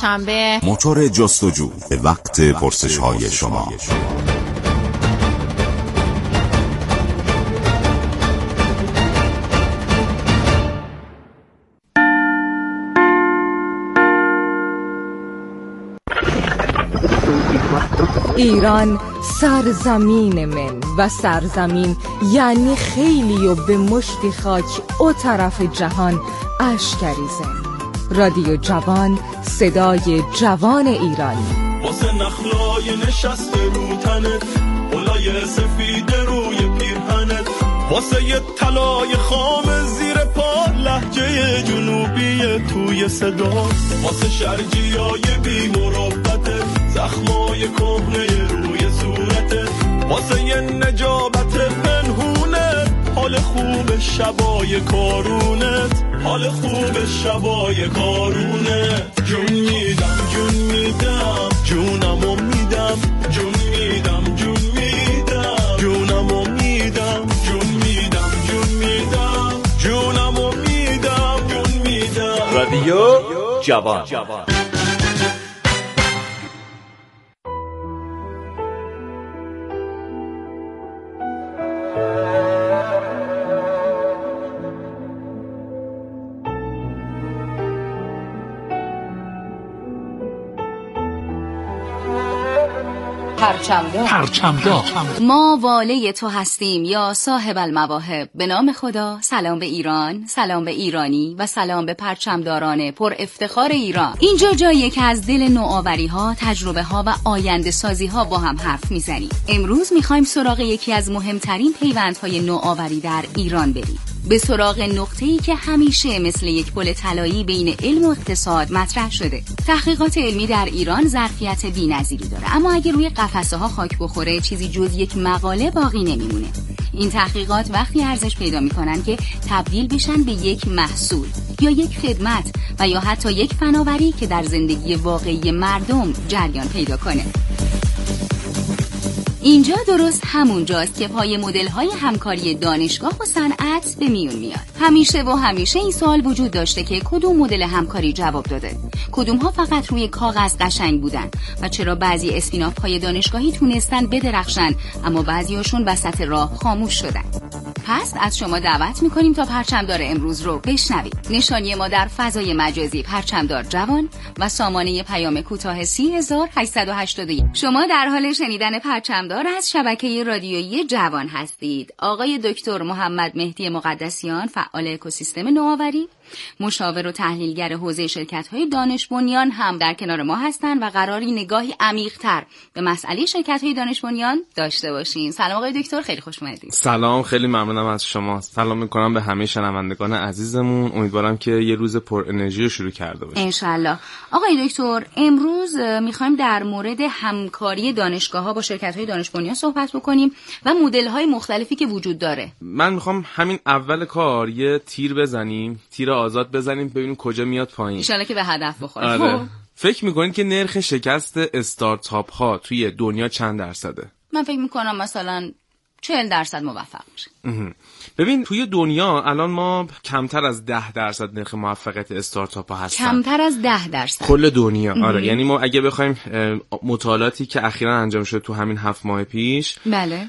پرچنبه، موتور جستجو به وقت پرسش‌های شما. ایران سرزمین من و سرزمین یعنی خیلی و به مشتی خاک او طرف جهان اشکریزن. رادیو جوان، صدای جوان ایرانی. واسه نخلای نشست رو تنت، بلای سفید روی پیرهنت، واسه یه طلای خام زیر پا، لهجه جنوبی توی صدا، واسه شرجیای بی مروتت، زخمای کهنه روی صورتت، واسه یه نجابت پنهونت، حال خوب شبای کارونت، حال خوب شبای کارونت. جون میدم جون میدم جونمو میدم، جون میدم جون میدم جونمو میدم، جون میدم جون میدم جونمو میدم، جون میدم. رادیو جوان. پرچمدار. ما واله تو هستیم یا صاحب المواهب. به نام خدا، سلام به ایران، سلام به ایرانی و سلام به پرچمداران پر افتخار ایران. اینجا جاییه که از دل نوآوری ها، تجربه ها و آینده سازی ها با هم حرف میزنیم. امروز میخوایم سراغ یکی از مهمترین پیوندهای نوآوری در ایران بریم. به سراغ نقطه‌ای که همیشه مثل یک پل طلایی بین علم و اقتصاد مطرح شده. تحقیقات علمی در ایران ظرفیت بی‌نظیری داره، اما اگه روی قفسه ها خاک بخوره چیزی جز یک مقاله باقی نمیمونه. این تحقیقات وقتی ارزش پیدا میکنن که تبدیل بشن به یک محصول یا یک خدمت و یا حتی یک فناوری که در زندگی واقعی مردم جریان پیدا کنه. اینجا درست همون جاست که پای مدل‌های همکاری دانشگاه و صنعت به میون میاد. همیشه این سوال وجود داشته که کدوم مدل همکاری جواب داده؟ کدوم‌ها فقط روی کاغذ قشنگ بودن و چرا بعضی اسپیناف‌های دانشگاهی تونستن بدرخشن اما بعضی‌هاشون وسط راه خاموش شدن؟ پس از شما دعوت میکنیم تا پرچمدار امروز رو بشنوید. نشانی ما در فضای مجازی پرچمدار جوان و سامانه پیام کوتاه 30881. شما در حال شنیدن پرچمدار از شبکه رادیویی جوان هستید. آقای دکتر محمد مهدی مقدسیان، فعال اکوسیستم نوآوری، مشاور و تحلیلگر حوزه شرکت‌های دانش بنیان هم در کنار ما هستند و قراری نگاهی عمیق‌تر به مسئله شرکت‌های دانش بنیان داشته باشیم. سلام آقای دکتر، خیلی خوش اومدید. سلام، خیلی ممنونم از شما. سلام می‌کنم به همه شنوندگان عزیزمون. امیدوارم که یه روز پر انرژی رو شروع کرده باشیم. انشالله. آقای دکتر، امروز می‌خوایم در مورد همکاری دانشگاه‌ها با شرکت‌های دانش بنیان صحبت بکنیم و مدل‌های مختلفی که وجود داره. من می‌خوام همین اول کار یه تیر بزنیم، تیر آزاد بزنیم، ببینیم کجا میاد پایین. ان شاءالله که به هدف بخوره. آره. فکر میکنید که نرخ شکست استارتاپ ها توی دنیا چند درصده؟ من فکر میکنم مثلا 40% موفق میشه. ببین توی دنیا الان ما کمتر از 10% نرخ موفقیت استارتاپ ها هستن. کمتر از 10%؟ کل دنیا. آره، یعنی ما اگه بخوایم مطالعاتی که اخیراً انجام شده تو همین 7 ماه پیش، بله،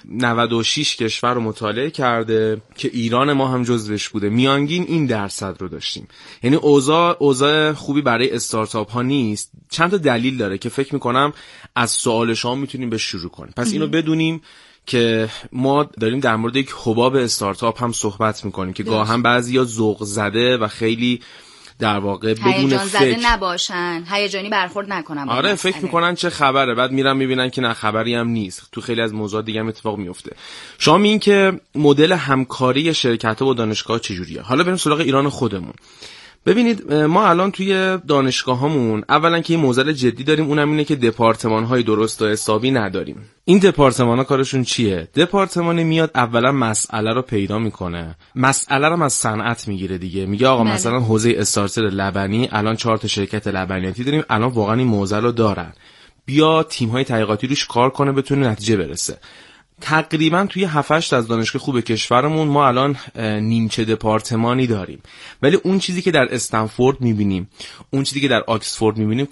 96 کشور رو مطالعه کرده که ایران ما هم جزوش بوده، میانگین این درصد رو داشتیم. یعنی اوضاع خوبی برای استارتاپ ها نیست. چند تا دلیل داره که فکر میکنم از سوال شما میتونیم به شروع کنیم. پس اینو بدونیم که ما داریم در مورد یک حباب استارتاپ هم صحبت میکنیم که گاه هم بعضیا ذوق زده و خیلی در واقع بدون هیجان فکر زده نباشن، هیجانی برخورد نکنن. آره، فکر میکنن چه خبره، بعد میرن میبینن که نه خبری هم نیست. تو خیلی از موضوعات دیگه هم اتفاق میفته. شما این که مدل همکاری شرکت‌ها با دانشگاه چجوریه؟ حالا بریم سراغ ایران خودمون. ببینید ما الان توی دانشگاهامون اولا که یه معضل جدی داریم، اونم اینه که دپارتمان‌های درست و حسابی نداریم. این دپارتمان‌ها کارشون چیه؟ دپارتمان میاد اولا مسئله رو پیدا میکنه، مسئله رو از صنعت میگیره دیگه، میگه آقا مثلا حوزه استارتر لبنی الان 4 تا شرکت لبنیاتی داریم، الان واقعا این معضل رو دارن، بیا تیم‌های تحقیقاتی روش کار کنه بتونه نتیجه برسه. تقریبا توی 7-8 از دانشگاه خوب کشورمون ما الان نیمچه دپارتمانی داریم، ولی اون چیزی که در استنفورد میبینیم، اون چیزی که در آکسفورد میبینیم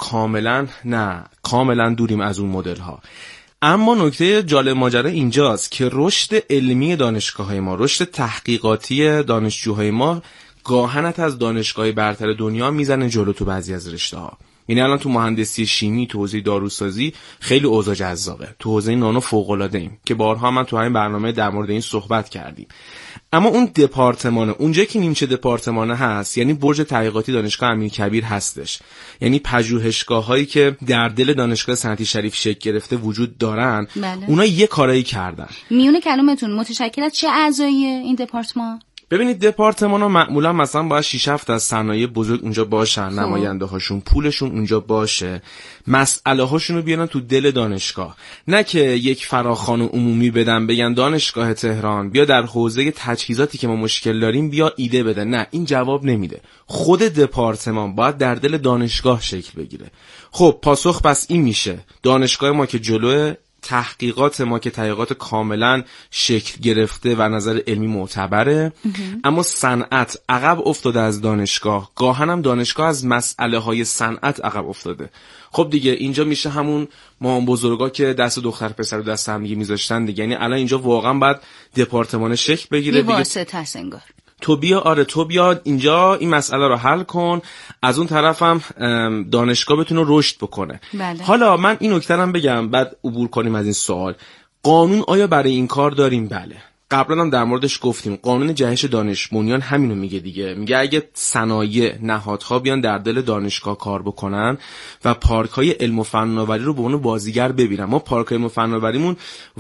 کاملا دوریم از اون مدل ها. اما نکته جالب ماجرا اینجاست که رشد علمی دانشگاه‌های ما، رشد تحقیقاتی دانشجوهای ما گاهن از دانشگاه برتر دنیا میزنه جلو تو بعضی از رشته‌ها. یعنی الان تو مهندسی شیمی، تو حوزه داروسازی خیلی اوضاع جذابه، تو حوزه نانو فوق‌العاده‌ایم که بارها من تو همین برنامه در مورد این صحبت کردیم. اما اون دپارتمانه، اونجایی که نیمچه دپارتمانه هست، یعنی برج تحقیقاتی دانشگاه امیرکبیر هستش، یعنی پژوهشگاه‌هایی که در دل دانشگاه صنعتی شریف شکل گرفته وجود دارن، بله. اونا یه کارایی کردن. میونه کلمتون متشکل از چه اعضایی این دپارتمان؟ ببینید دپارتمان‌ها معمولا مثلا باید 6-7 از صنایع بزرگ اونجا باشن، نماینده هاشون، پولشون اونجا باشه، مسئله هاشون رو بیارن تو دل دانشگاه، نه که یک فراخوان عمومی بدن بگن دانشگاه تهران بیا در حوزه تجهیزاتی که ما مشکل داریم بیا ایده بده. نه، این جواب نمیده. خود دپارتمان باید در دل دانشگاه شکل بگیره. خب پاسخ پس این میشه دانشگاه ما که جلوه، تحقیقات ما که تحقیقات کاملا شکل گرفته و نظر علمی معتبره، اما صنعت عقب افتاده از دانشگاه، گاهن هم دانشگاه از مسئله های صنعت عقب افتاده. خب دیگه اینجا میشه همون مام بزرگا که دست دختر پسر رو دست هم دیگه میذاشتن دیگه. یعنی الان اینجا واقعا باید دپارتمان شکل بگیره دیگه. واسطه است انگار. تو بیا اینجا این مسئله رو حل کن، از اون طرفم دانشگاه بتونه رشد بکنه. بله. حالا من این نکته رو بگم بعد عبور کنیم از این سوال. قانون آیا برای این کار داریم؟ بله. قبلا هم در موردش گفتیم. قانون جهش دانش بنیان همینو میگه دیگه. میگه اگه صنایع، نهادها بیان در دل دانشگاه کار بکنن و پارک‌های علم و فناوری رو به عنوان بازیگر ببینن، ما پارک‌های علم و فناوریمون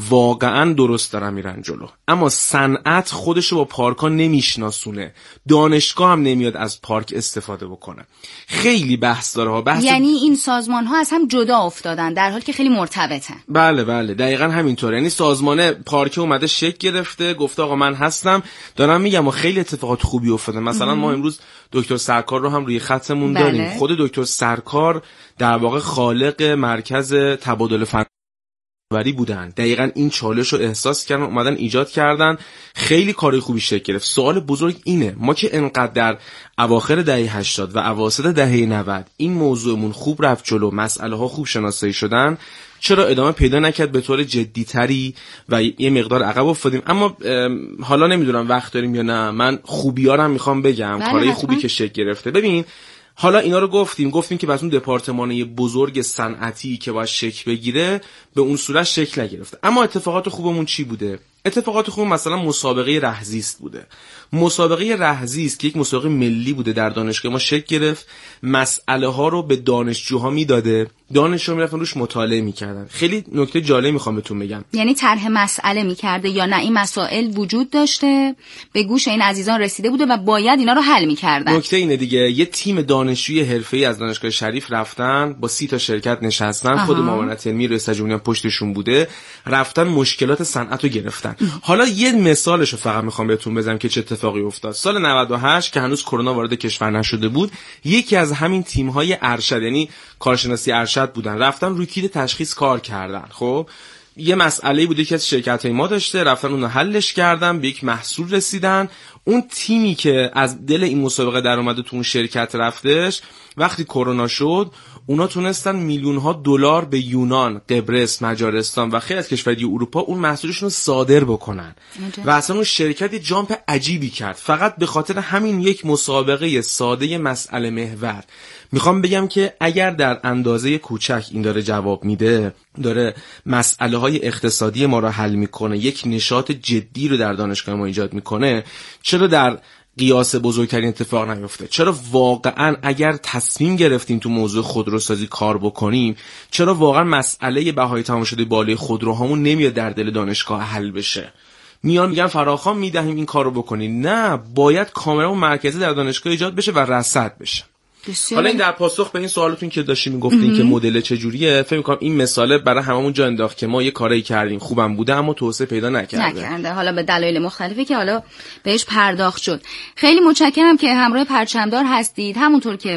واقعا درست دارن میرن جلو، اما صنعت خودش رو با پارک‌ها نمیشناسونه، دانشگاه هم نمیاد از پارک استفاده بکنه. خیلی بحث داره ها. یعنی این سازمان‌ها از هم جدا افتادن در حالی که خیلی مرتبطن. بله دقیقاً همینطوره. یعنی سازمان پارک اومده شکل گرفته، گفته آقا من هستم، دارم میگم و خیلی اتفاقات خوبی افتاده. مثلا ما امروز دکتر سرکار رو هم روی خطمون داریم. خود دکتر سرکار در واقع خالق مرکز تبادل فناوری بودن. دقیقاً این چالش رو احساس کردن، اومدن ایجاد کردن، خیلی کاری خوبی شکل گرفت. سوال بزرگ اینه، ما که انقدر در اواخر دهه 80 و اواسط دهه 90 این موضوعمون خوب رفت جلو، مسئله ها خوب شناسایی شدن، چرا ادامه پیدا نکرد به طور جدی‌تری و یه مقدار عقب افتادیم؟ اما حالا نمیدونم وقت داریم یا نه، من خوبی‌ها رو میخوام بگم، کارهای خوبی که شکل گرفته. ببین حالا اینا رو گفتیم که بس اون دپارتمانه بزرگ صنعتی که باید شکل بگیره به اون صورت شکل نگرفته. اما اتفاقات خوبمون چی بوده؟ اتفاقات خوب مثلا مسابقه رهزیست بوده. مسابقه رهزیست که یک مسابقه ملی بوده در دانشگاه ما شکل گرفت، مسئله ها رو به دانشجوها میداده، دانشجوها میرفتن روش مطالعه میکردن. خیلی نکته جالب میخوام بهتون بگم. یعنی طرح مسئله میکرده یا نه این مسائل وجود داشته، به گوش این عزیزان رسیده بوده و باید اینا رو حل میکردن. نکته اینه دیگه، یه تیم دانشجوی حرفه‌ای از دانشگاه شریف رفتن با 30 تا شرکت نشستن، خود معاونت علمی رئیس جمهوری پشتشون بوده، رفتن مشکلات صنعت رو گرفتن. حالا یه مثالشو فقط میخوام بهتون بزنم که چه اتفاقی افتاد. سال 98 که هنوز کرونا وارد کشور نشده بود، یکی از همین تیم‌های ارشد، یعنی کارشناسی ارشد بودن، رفتن روی کید تشخیص کار کردن. خب یه مسئله بوده که از شرکت‌های ما داشته، رفتن اون رو حلش کردن، به یک محصول رسیدن. اون تیمی که از دل این مسابقه در اومده تو اون شرکت رفتش، وقتی کرونا شد اونا تونستن میلیون‌ها دلار به یونان، قبرس، مجارستان و خیلی از کشورهای اروپا اون محصولشون رو صادر بکنن و اصلا اون شرکت یه جامپ عجیبی کرد فقط به خاطر همین یک مسابقه ساده مسئله محور. میخوام بگم که اگر در اندازه کوچک این داره جواب میده، داره مسئله های اقتصادی ما رو حل میکنه، یک نشاط جدی رو در دانشگاه ما ایجاد میکنه، چرا در قیاس بزرگترین اتفاق نیفته؟ چرا واقعا اگر تصمیم گرفتیم تو موضوع خودروسازی کار بکنیم، چرا واقعا مسئله بهای تمام شده بالای خودروهامون نمیاد در دل دانشگاه حل بشه؟ میان میگن فراخوان میدهیم این کارو بکنین. نه، باید کاملا اون مرکزی در دانشگاه ایجاد بشه و رصد بشه. حالا این در پاسخ به این سوالتون که داشتیم میگفتین که مدل چجوریه، فکر می‌کنم این مثاله برای هممون جا انداخت که ما یه کاری کردیم خوبم بوده اما توسعه پیدا نکرده. حالا به دلایل مختلفی که حالا بهش پرداخت شد. خیلی متشکرم که همراه پرچمدار هستید. همونطور که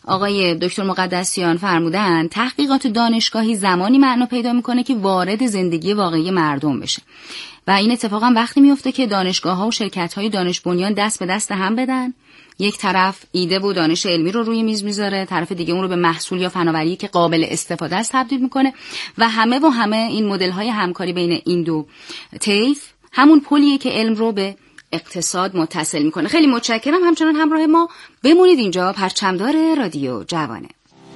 آقای دکتر مقدسیان فرمودن تحقیقات دانشگاهی زمانی معنا پیدا میکنه که وارد زندگی واقعی مردم بشه و این اتفاق هم وقتی میفته که دانشگاه‌ها و شرکت‌های دانش بنیان دست به دست هم بدن. یک طرف ایده و دانش علمی رو روی میز میذاره، طرف دیگه اون رو به محصول یا فناوری که قابل استفاده است تبدیل میکنه و همه این مدل‌های همکاری بین این دو طیف همون پلیه که علم رو به اقتصاد متصل میکنه. خیلی متشکرم، همچنان همراه ما بمونید. اینجا پرچمدار رادیو جوانه.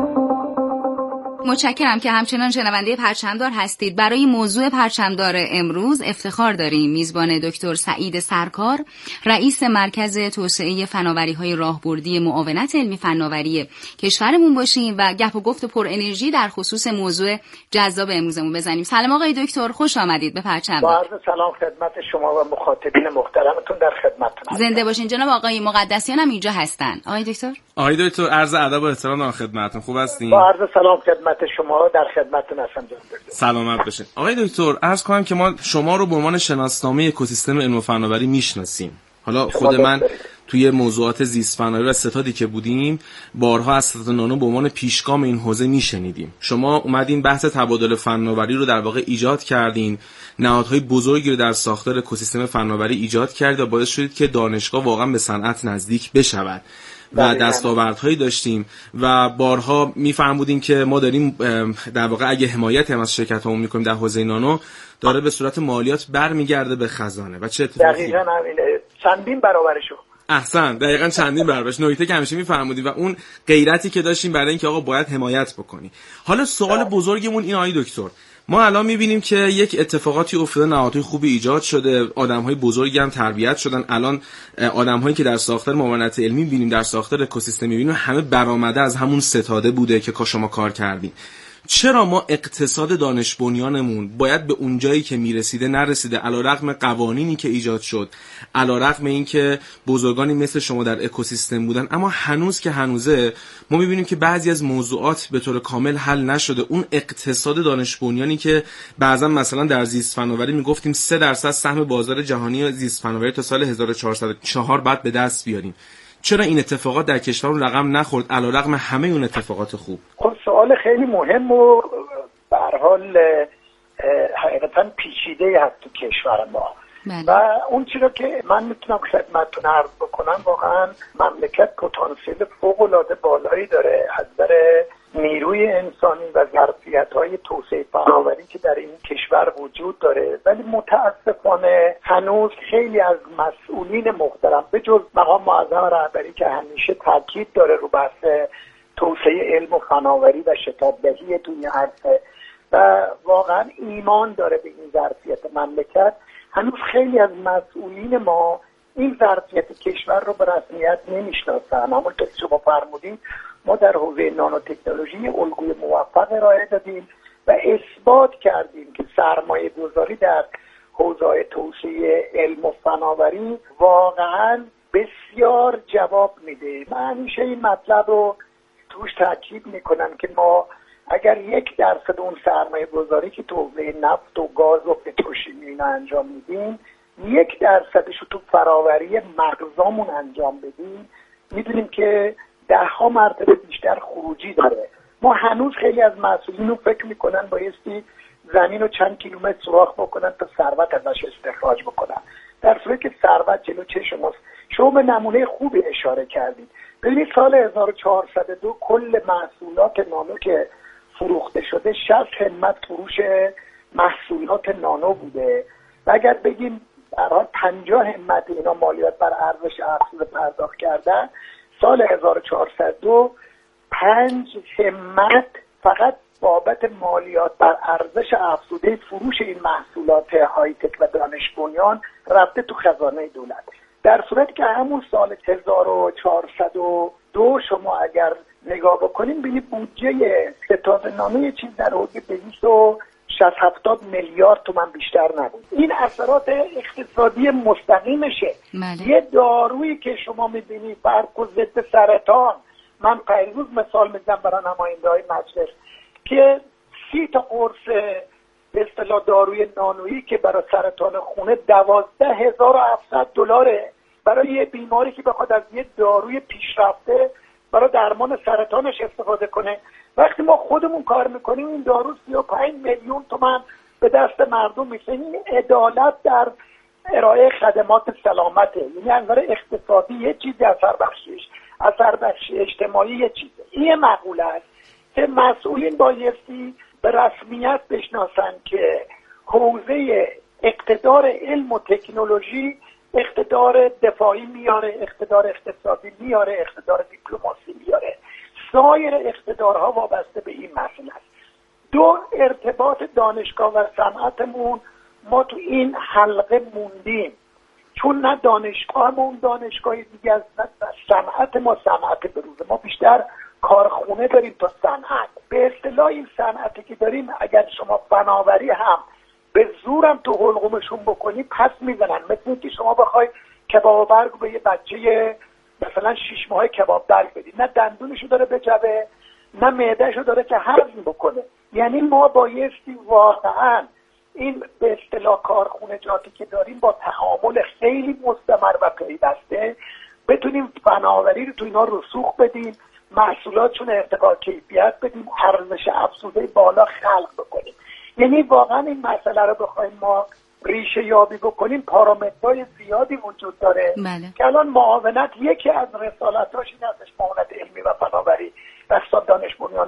متشکرم که همچنان شنونده پرچمدار هستید. برای موضوع پرچمدار امروز افتخار داریم میزبان دکتر سعید سرکار، رئیس مرکز توسعه فناوری‌های راهبردی معاونت علمی فناوری کشورمون باشیم و گپ و گفت پر انرژی در خصوص موضوع جذاب امروزمون بزنیم. سلام آقای دکتر، خوش آمدید به پرچمدار. با عرض سلام خدمت شما و مخاطبین محترمتون، در خدمتتون. زنده باشین. جناب آقای مقدسیان هم اینجا هستن. آقای دکتر. آقای دکتر، عرض ادب و احترام در خدمتتون. خوب هستین؟ با عرض سلام خدمت شما، در خدمتتون هستم. سلامت باشین. آقای دکتر، عرض کنم که ما شما رو به عنوان شناسنامه اکوسیستم علم و فناوری میشناسیم. حالا خود من توی موضوعات زیست فناوری و ستادی که بودیم بارها از ستاد نانو به عنوان پیشگام این حوزه میشنیدیم. شما اومدین بحث تبادل فناوری رو در واقع ایجاد کردین، نهادهای بزرگی رو در ساختار اکوسیستم فناوری ایجاد کردید و باعث شدید که دانشگاه واقعا به صنعت نزدیک بشود و دستاوردهایی داشتیم و بارها میفرمودیم که ما داریم در واقع اگه حمایت هم از شرکت‌هامون میکنیم در حوزه نانو داره به صورت مالیات برمیگرده به خزانه و چه اتفاقی؟ دقیقاً همینه، چندین برابرشو. احسن، دقیقاً چندین برابرش. نکته که همیشه میفرمودیم و اون غیرتی که داشتیم برای اینکه آقا باید حمایت بکنی. حالا سوال بزرگمون این آقای دکتر، ما الان میبینیم که یک اتفاقاتی افتاده، نهادهای خوبی ایجاد شده، آدمهای بزرگی هم تربیت شدن. الان آدمهایی که در ساختار معاونت علمی میبینیم، در ساختار اکوسیستم میبینیم، همه برآمده از همون ستاده بوده که شما کار کردین. چرا ما اقتصاد دانش بنیانمون باید به اون جایی که میرسیده نرسیده، علیرغم قوانینی که ایجاد شد، علیرغم اینکه بزرگانی مثل شما در اکوسیستم بودن، اما هنوز که هنوزه ما میبینیم که بعضی از موضوعات به طور کامل حل نشده. اون اقتصاد دانش بنیانی که بعضا مثلا در زیست فناوری میگفتیم 3% سهم بازار جهانی زیست فناوری تا سال 1404 بعد به دست بیاریم، چرا این اتفاقات در کشور رقم نخورد علیرغم همه اون اتفاقات خوب؟ خب سوال خیلی مهم و به هر حال حقیقتا پیچیده هست تو کشور ما. و اون چیزی که من میتونم خدمتتون عرض بکنم، واقعا مملکت پتانسیل فوق‌العاده بالایی داره از نظر نیروی انسانی و ظرفیت‌های توسعه فناوری که در این کشور وجود داره، ولی متاسفانه هنوز خیلی از مسئولین محترم به جز مقام معظم رهبری که همیشه تاکید داره رو بحث توسعه علم و فناوری و شتاب‌دهی توی عرصه و واقعا ایمان داره به این ظرفیت مملکت، هنوز خیلی از مسئولین ما این ظرفیت کشور رو به رسمیت نمیشناسن. همونطور که شما فرمودین، ما در حوزه نانو تکنولوژی الگوی موفق ارائه دادیم و اثبات کردیم که سرمایه گذاری در حوزه توسعه علم و فناوری واقعا بسیار جواب میده. من همیشه این مطلب رو توش تاکید میکنم که ما اگر 1% اون سرمایه گذاری که تو حوزه نفت و گاز و پتروشیمی اینا انجام میدیم، 1% رو تو فراوری مغزامون انجام بدیم، میدونیم که 10 مرتبه بیشتر خروجی داره. ما هنوز خیلی از مسئولین رو فکر میکنن بایستی زمین رو چند کیلومتر سوراخ بکنن تا ثروت ازش استخراج بکنن، در صورتی که ثروت جلو چشم ماست. شما به نمونه خوبی اشاره کردید. ببینید سال 1402 کل محصولات نانو که فروخته شده 60 همت فروش محصولات نانو بوده و اگر بگیم برای 50 همت اینا مالیات بر ارزش افزوده پرداخت کردن، سال 1402 5 همت فقط بابت مالیات بر ارزش افزوده فروش این محصولات های تک و دانش بنیان رفته تو خزانه دولت. در صورتی که همون سال 1402 شما اگر نگاه بکنیم ببینید بودجه ستاد نانو یه چیز در حدود 260-70 میلیارد تومان بیشتر نبود. این اثرات اقتصادی مستقیمشه. یه دارویی که شما میبینید برق و ضد سرطان، من پیروز مثال میزنم برای نماینده‌های مجلس که 30 تا قرص به اصطلاح داروی نانویی که برای سرطان خونه $12,700 برای یه بیماری که بخواد از یه داروی پیشرفته برای درمان سرطانش استفاده کنه. وقتی ما خودمون کار میکنیم این دارو 35 میلیون تومان به دست مردم میشه. این عدالت در ارائه خدمات سلامته، یعنی انظر اقتصادی یه چیزی، اثر بخشی اجتماعی یه چیزه. این مقوله است که مسئولین بایستی به رسمیت بشناسن که حوزه اقتدار علم و تکنولوژی اقتدار دفاعی میاره، اقتدار اقتصادی میاره، اقتدار دیپلماسی میاره. سایر اقتدارها وابسته به این مسئله است. دو، ارتباط دانشگاه و صنعتمون. ما تو این حلقه موندیم چون نه دانشگاهمون دانشگاه دیگه است، نه صنعت ما صنعت بروزه. ما بیشتر کارخونه داریم تا صنعت. به اصطلاح این صنعتی که داریم اگر شما فناوری هم به زورم تو حلقومشون بکنی پس میزنن. مثل اینکه شما بخوای کباب برگ به یه بچه مثلا 6 ماهه کباب برگ بدی، نه دندونشو داره بجبه نه معدهشو داره که هضم بکنه. یعنی ما بایستی واقعا این به اصطلاح کارخونجاتی که داریم با تعامل خیلی مستمر و پیوسته بتونیم فناوری رو تو اینا رسوخ بدیم، محصولاتشون ارتقا کیفیت بدیم، ارزش افزوده بالا خلق بکنیم. یعنی واقعا این مسئله رو بخوایم ما ریشه یابی بکنیم پارامترهای زیادی وجود داره که الان معاونت یکی از رسالتاش این هستش، معاونت علمی و فناوری و دانش بنیان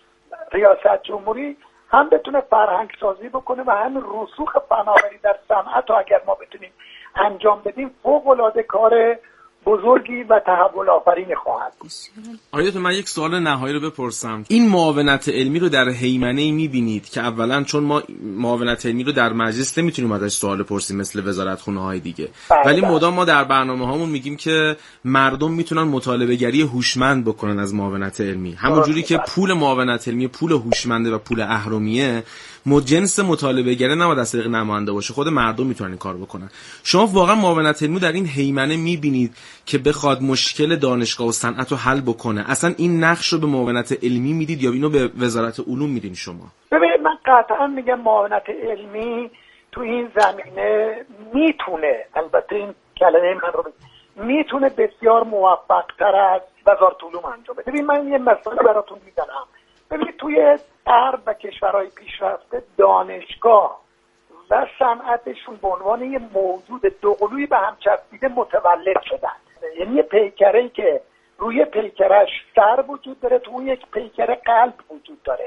ریاست جمهوری هم بتونه فرهنگ سازی بکنه و هم رسوخ فناوری در صنعت رو اگر ما بتونیم انجام بدیم فوق العاده کار بزرگی و تحول آفرین خواهد بود. آقای دکتر، من یک سوال نهایی رو بپرسم. این معاونت علمی رو در هیمنه‌ای می‌بینید که اولا چون ما معاونت علمی رو در مجلس نمیتونیم ازش سوال بپرسیم مثل وزارتخونه‌های دیگه، ولی مدام ما در برنامه‌هامون میگیم که مردم میتونن مطالبه‌گری هوشمند بکنن از معاونت علمی. همونجوری که پول معاونت علمی پول هوشمنده و پول اهرمیه، جنس مطالبه‌گری نباید از طریق نماینده باشه، خود مردم میتونن این کار بکنن. شما واقعا معاونت علمی در این هیمنه می‌بینید که بخواد مشکل دانشگاه و صنعت رو حل بکنه؟ اصلا این نقش رو به معاونت علمی میدید یا اینو به وزارت علوم میدین شما؟ ببینید من قطعا میگم معاونت علمی تو این زمینه میتونه، البته این کلمه من رو میتونه بسیار موفق تر از وزارت علوم انجام بده. ببین من یه مثال براتون میزنم. ببینید توی غرب و کشورهای پیشرفته دانشگاه و صنعتشون به عنوان یه موجود دوقلویی به هم چسبیده متولد شدن. یعنی یه پیکره‌ای که روی پیکرش سر وجود داره، تو اون یک پیکره قلب وجود داره.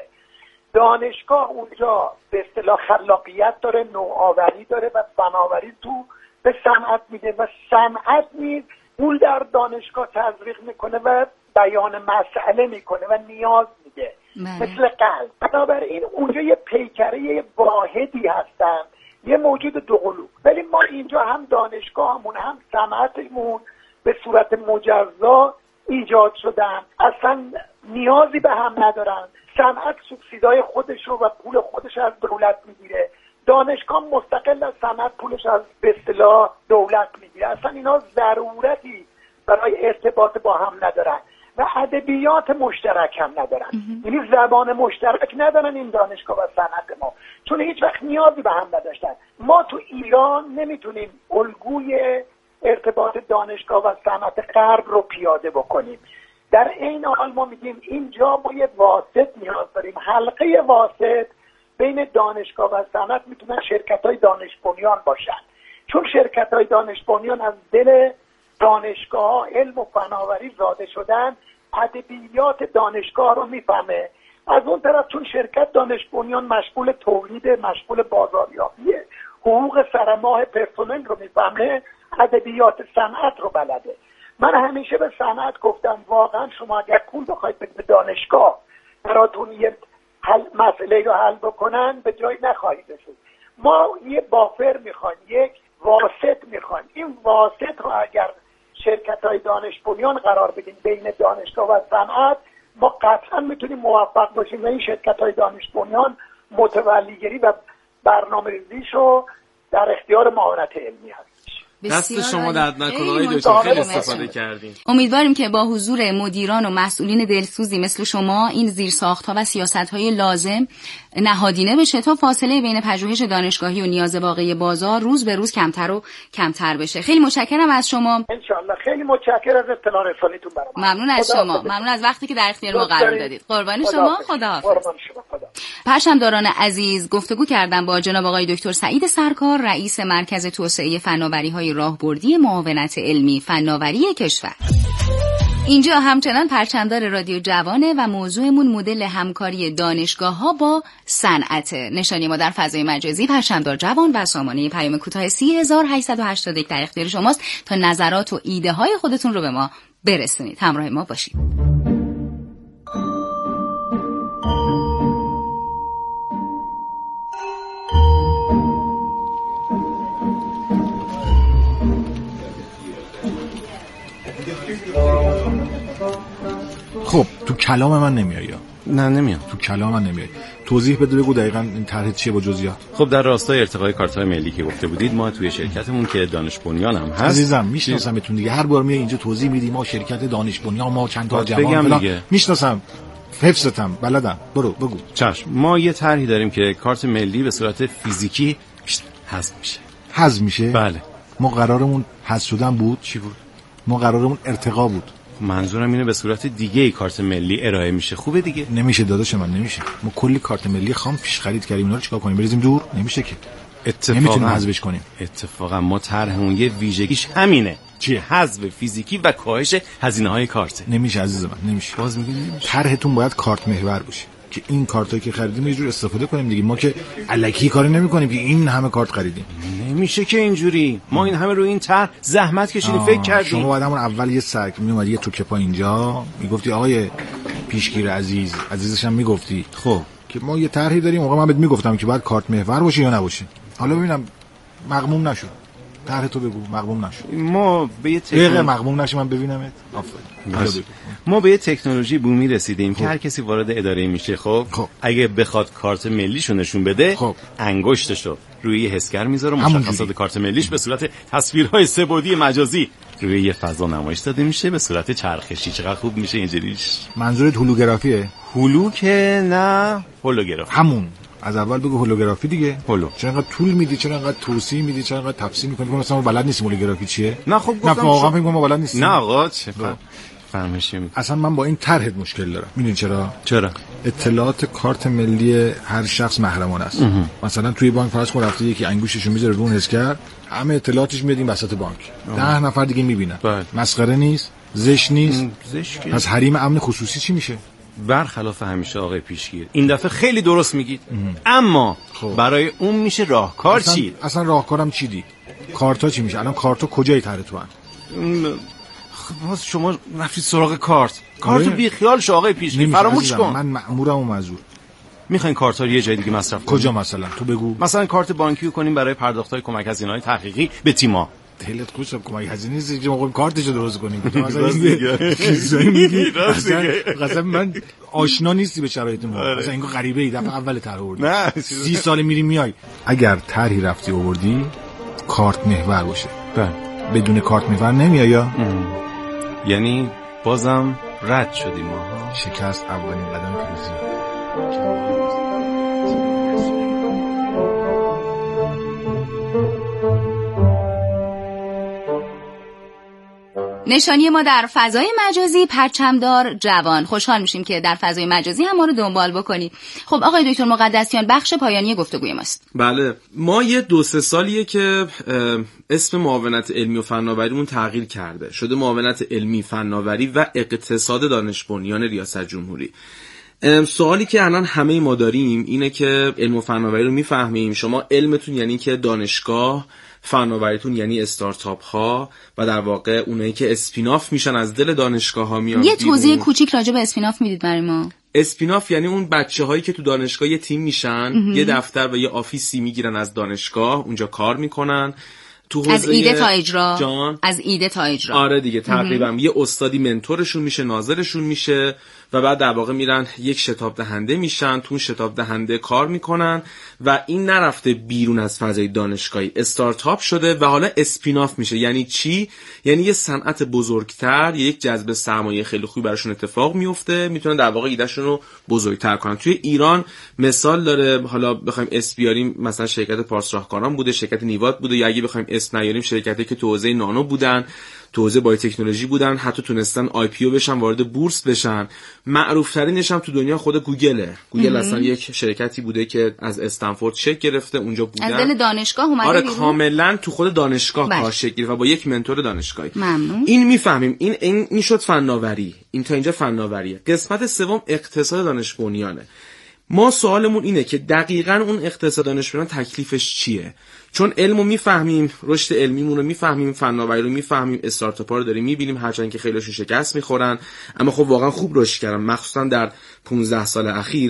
دانشگاه اونجا به اصطلاح خلاقیت داره، نوآوری داره و فناوری تو به صنعت میده و صنعت نیز پول در دانشگاه تزریق میکنه و بیان مسئله میکنه و نیاز میده مثل قلب. بنابراین اونجا یه پیکره واحدی هستن، یه موجود دوقلو. ولی ما اینجا هم دانشگاهمون هم صنعتمون به صورت مجزا ایجاد شدن، اصلا نیازی به هم ندارن. صنعت سوبسیدای خودش رو و پول خودش از دولت میگیره، دانشگاه مستقل از صنعت پولش از به اصطلاح دولت میگیره. اصلا اینا ضرورتی برای ارتباط با هم ندارن و ادبیات مشترک هم ندارن. یعنی زبان مشترک ندارن این دانشگاه و صنعت ما، چون هیچ وقت نیازی به هم نداشتن. ما تو ایران نمیتونیم الگوی ارتباط دانشگاه و صنعت غرب رو پیاده بکنیم. در این حال ما میگیم اینجا ما یه واسط نیاز داریم، حلقه واسط بین دانشگاه و صنعت میتونن شرکت‌های دانش بنیان باشن، چون شرکت‌های دانش بنیان از دل دانشگاه علم و فناوری زاده شدن، ادبیات دانشگاه رو میفهمه. از اون طرف چون شرکت دانش بنیان مشغول تولید، مشغول بازاریابی، حقوق سرماه پرسنل رو میفهمه، ادبیات صنعت رو بلده. من همیشه به صنعت گفتم واقعا شما اگر پول بخواید به دانشگاه براتون یه مسئله رو حل بکنن به جای نخواهید رسید. ما یه بافر میخوایم، یک واسط میخوایم. این واسط رو اگر شرکت‌های دانش بنیان قرار بدیم بین دانشگاه و صنعت، ما قطعا میتونیم موفق باشیم و این شرکت‌های دانش بنیان متولیگری و برنامه‌ریزیشو در اختیار معاونت علمی هست. دست شما درد نکنه آقای دکتر، خیلی استفاده کردیم. امیدواریم که با حضور مدیران و مسئولین دلسوزی مثل شما این زیرساخت‌ها و سیاست‌های لازم نهادینه بشه تا فاصله بین پژوهش دانشگاهی و نیاز واقعی بازار روز به روز کمتر و کمتر بشه. خیلی متشکرم از شما. ان شاءالله. خیلی متشکرم از اطلاع رسانیتون برام. ممنون از شما. ممنون از وقتی که در اختیار ما قرار دادید. قربان شما. خداحافظ. پرچمداران عزیز، گفتگو کردم با جناب آقای دکتر سعید سرکار، رئیس مرکز توسعه فناوری‌های راهبردی معاونت علمی فناوری کشور. اینجا همچنان پرچمدار رادیو جوانه و موضوعمون مدل همکاری دانشگاه‌ها با صنعت. نشانی ما در فضای مجازی پرچمدار جوان و سامانه پیام کوتاه 3881 در اختیار شماست تا نظرات و ایده های خودتون رو به ما برسونید. همراه ما باشید. خب تو کلام من نمیای؟ نه نمیام. تو کلام من نمیای. توضیح بده، بگو دقیقاً این طرح چیه با جزئیات. خب در راستای ارتقای کارت‌های ملی که گفته بودید، ما توی شرکتمون که دانش بنیان هم هست. عزیزم میشناسمتون دیگه، هر بار میای اینجا توضیح میدی ما شرکت دانش بنیان، ما چند تا جوان فلان. میشناسم، حفظتم، بلدم. برو بگو. چشم. ما یه طرحی داریم که کارت ملی به صورت فیزیکی حذف میشه. حذف میشه؟ بله. ما قرارمون حذف شدن بود. چی بود؟ ما قرارمون ارتقا بود. منظورم اینه به صورت دیگه ای کارت ملی ارائه میشه. خوبه دیگه؟ نمیشه داداش من، نمیشه. ما کلی کارت ملی خام پیش خرید کردیم، اینا رو چیکار کنیم؟ بریزیم دور؟ نمیشه که. نمیتونیم حذفش کنیم. اتفاقا ما طرحمون یه ویژگیش همینه. چیه؟ حذف فیزیکی و کاهش هزینه‌های کارت. نمیشه عزیز من، نمیشه. باز میگی نمیشه. طرحتون باید کارت محور باشه که این کارتایی که خریدیم یه جور استفاده کنیم دیگه. ما که الکی کاری نمی‌کنیم که این همه کارت خریدیم. نمیشه که اینجوری. ما این همه روی این طرح زحمت کشیدیم، فکر کردیم. شما باید همون اول یه سرک میومدی یه توکه پا اینجا میگفتی آقای پیشگیر عزیزش هم میگفتی خب که ما یه طرحی داریم. موقع من بهت میگفتم که باید کارت محور باشه یا نباشه. حالا ببینم مغموم نشو. طرح تو بگو، مغموم نشو. ما به یه دقیقه مغموم نشی من ببینمت. آفرین. ما به یه تکنولوژی بومی رسیدیم که هر کسی وارد اداره میشه خب اگه بخواد کارت ملیشو نشون بده انگشتشو روی یه حسگر میذاره، مشخصات کارت ملیش به صورت تصویرهای سه‌بعدی مجازی روی یه فضا نمایش داده میشه به صورت چرخشی. چقدر خوب میشه اینجوریش. منظورت هولوگرافیه؟ هولو که نه، هولوگرافی. همون از اول بگو هولوگرافی دیگه. هولو. چرا انقدر طول میدی، چرا انقدر توضیح میدی، چرا انقدر تفسیر میکنی؟ مثلا ما بلد نیستیم هولوگرافی چیه؟ نه خب گفتم واقعا فکر کنم ما بلد نیستیم. نه آقا چه فهمشی میکنی؟ اصلا من با این طرحت مشکل دارم. میدونی چرا؟ چرا؟ اطلاعات کارت ملی هر شخص محرمانه است. مثلا توی بانک فرض کن رفته یکی انگوششو میذاره رو اون حسگر، همه اطلاعاتش میاد این وسط بانک. 10 نفر دیگه میبینن. مسخره نیست؟ زشت نیست؟ زشت. پس حریم امن خصوصی چی میشه؟ برخلاف همیشه آقای پیشگیر این دفعه خیلی درست میگید. اما برای اون میشه راهکار چی؟ اصلا راهکارم چی دی؟ کارتا چی میشه؟ الان کارتا کجای طرح تو ان؟ خب شما رفتید سراغ کارتو بی خیال شو آقای پیشگیر، فراموش کن. من مأمورم و معذور. میخواین کارتا رو یه جای دیگه مصرف کنیم؟ کجا مثلا؟ تو بگو. مثلا کارت بانکی رو کنیم برای پرداخت‌های کمک هزینه‌های تحقیقی به تیم‌ها. دلت خوش کمک هزینه نیست که ما کارتشو درست کنیم. مثلا چیزایی میگی اصلا من آشنا نیستی به شرایط ما. مثلا اینو غریبه ای دفعه اول طرح آوردی. نه 30 سال میری میای. اگر طرحی رفتی آوردی کارت محور باشه. بدون کارت محور نمیای یا؟ یعنی بازم رد شدیم ما. شکست اولین قدم پیروزی. نشانی ما در فضای مجازی پرچمدار جوان. خوشحال میشیم که در فضای مجازی هم ما رو دنبال بکنید. خب آقای دکتر مقدسیان، بخش پایانی گفتگوی ماست. بله، ما یه 2-3 سالیه که اسم معاونت علمی و فناوریمون تغییر کرده، شده معاونت علمی فناوری و اقتصاد دانش بنیان ریاست جمهوری. سوالی که الان همه ما داریم اینه که علم و فناوری رو میفهمیم، شما علمتون یعنی که دانشگاه، فناوریتون یعنی استارتاپ ها و در واقع اونایی که اسپیناف میشن از دل دانشگاه ها میان. یه توضیح کوچیک راجع به اسپیناف میدید برای ما؟ اسپیناف یعنی اون بچه هایی که تو دانشگاه یه تیم میشن، یه دفتر و یه آفیسی میگیرن از دانشگاه، اونجا کار میکنن. تو از ایده تا اجرا. جان؟ از ایده تا اجرا. آره دیگه تقریبا یه استادی منتورشون میشه، ناظرشون میشه و بعد در واقع میرن یک شتاب دهنده میشن، تو شتاب دهنده کار میکنن و این نرفته بیرون از فضای دانشگاهی، استارتاپ شده و حالا اسپیناف میشه. یعنی چی؟ یعنی یه صنعت بزرگتر، یک جذب سرمایه خیلی خوبی براشون اتفاق میفته، میتونن در واقع ایدهشون رو بزرگتر کنن. توی ایران مثال داره، حالا بخوایم اسم بیاریم مثلا شرکت پارس راهکاران بوده، شرکت نیوات بوده، یا اگه بخوایم اسم نیاریم شرکتی که تو حوزه نانو بودن، تو حوزه بایوتکنولوژی بودن، حتی تونستن آی پی او بشن، وارد بورس بشن. معروف ترینش هم تو دنیا خود گوگله. گوگل اصلا یک شرکتی بوده که از استنفورد شکل گرفته، اونجا بودن، از دل دانشگاه اومده. آره کاملا تو خود دانشگاه کار شکل گرفت و با یک منتور دانشگاهی. ممنون. این میفهمیم، این شد فناوری، این تا اینجا فناوریه. قسمت سوم اقتصاد دانش بنیانه. ما سوالمون اینه که دقیقاً اون اقتصاد دانش بنیان تکلیفش چیه؟ چون علمو میفهمیم، رشد علمیمون رو میفهمیم، فناوری رو میفهمیم، استارتاپ‌ها رو داریم میبینیم، هرچند که خیلیشون شکست میخورن، اما خب واقعا خوب رشد کردن مخصوصا در 15 سال اخیر.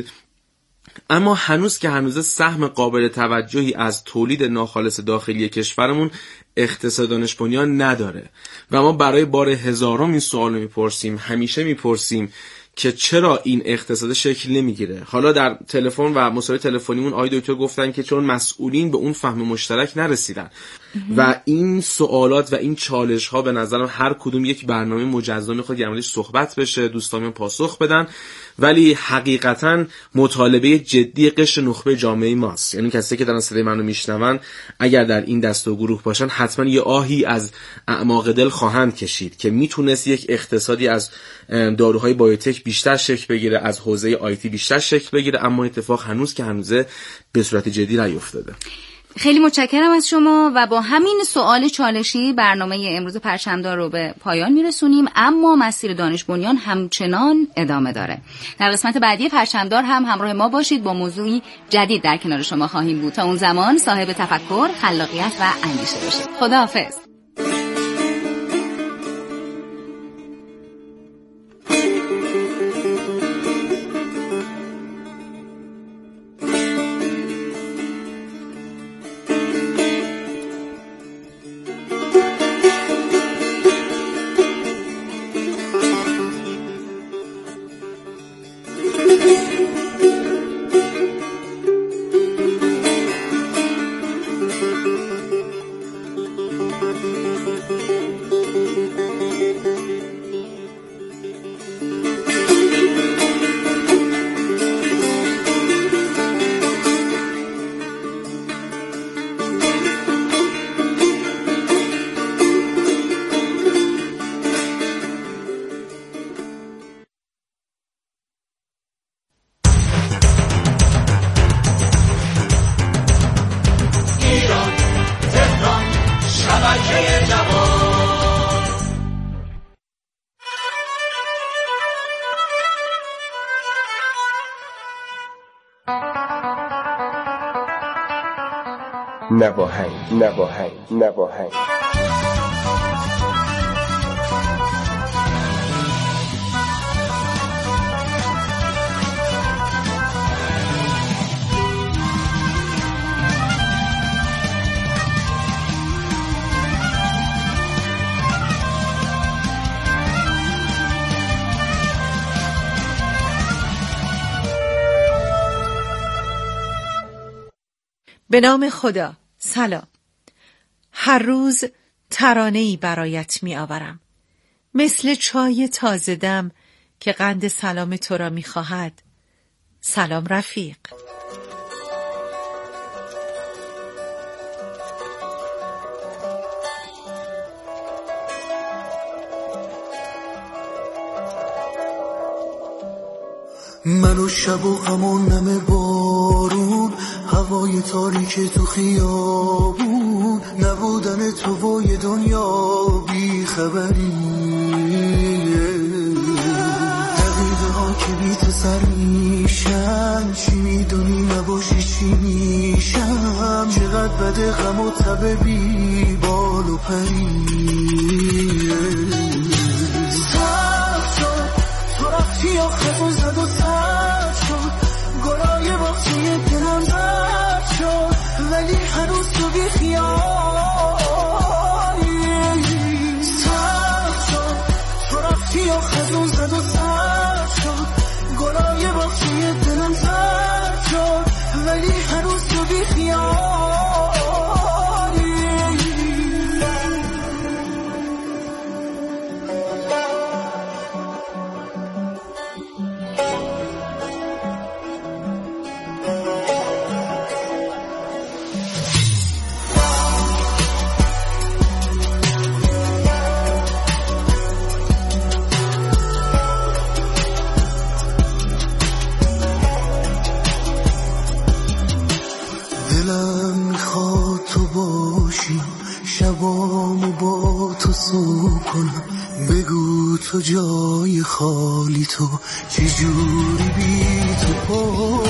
اما هنوز که هنوز سهم قابل توجهی از تولید ناخالص داخلی کشورمون اقتصاد دانش بنیان نداره و ما برای بار هزارم این سوال رو میپرسیم، همیشه میپرسیم که چرا این اقتصاد شکل نمیگیره. حالا در تلفن و مصاحبه تلفنیمون آقای دکتر گفتن که چون مسئولین به اون فهم مشترک نرسیدن و این سوالات و این چالش ها به نظرم هر کدوم یک برنامه مجزا میخواد در موردش صحبت بشه، دوستان پاسخ بدن. ولی حقیقتا مطالبه جدی قشر نخبه جامعه ماست، یعنی کسی که دارن صدای منو میشنون اگر در این دسته و گروه باشن حتما یه آهی از اعماق دل خواهند کشید که میتونست یک اقتصادی از داروهای بایوتک بیشتر شکل بگیره، از حوزه آیتی بیشتر شکل بگیره، اما اتفاق هنوز که هنوزه به صورت جدی نیفتاده. خیلی متشکرم از شما و با همین سوال چالشی برنامه امروز پرچمدار رو به پایان میرسونیم، اما مسیر دانش بنیان همچنان ادامه داره. در قسمت بعدی پرچمدار هم همراه ما باشید، با موضوعی جدید در کنار شما خواهیم بود. تا اون زمان صاحب تفکر، خلاقیت و اندیشه باشید. خداحافظ. نواهنگ به نام خدا. سلام. هر روز ترانه‌ای برایت می آورم، مثل چای تازه دم که قند سلام تو را می خواهد. سلام رفیق. من و شب و همون نم بارون، هوای تاریک تو خیابون، نبودن تو و یه دنیا بی خبری، دقیقه ها که بی تو سر میشن، چی میدونی نباشی چی میشم، چقدر بده غم و تب بی بال و پری. تو رفتی و خفون زد و سرد شد، گلای باقی دلم زد شد، ولی هنوز تو بی خیالی. سرد شد، تو رفتی و خفون زد و سرد شد، تو جای خالی تو چجوری بی تو